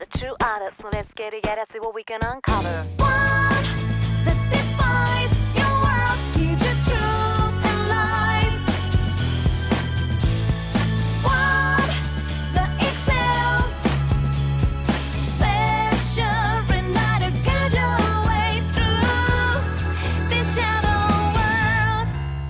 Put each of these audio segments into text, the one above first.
true artist. So let's get together, see what we can uncover. What that defines your world, gives you truth and life. What that excels, special enough to guide your way through this shadow world.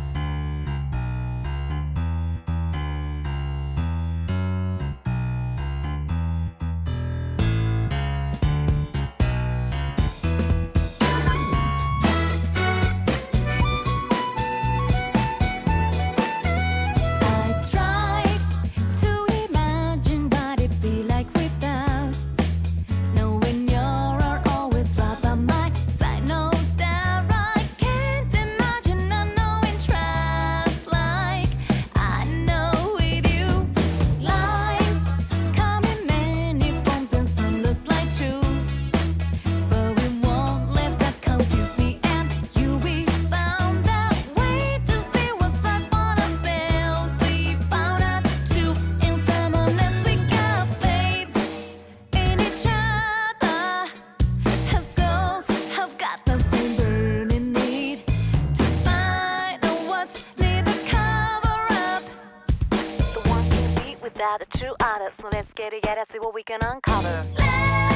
I tried to imagine what it'd be like without knowing you're always right by my side. No doubt I can't imagine unknowing trust like I know with you. Lies come in many forms and some look like truth, but we won't let that confuse me and you. We found that way to see what's right for ourselves. We found out truth in someone else. We got faith in each other. Our souls have got the same burning need to find out what's need to cover up. The one can beat without a true artist. So let's get together, see what we can uncover. Let's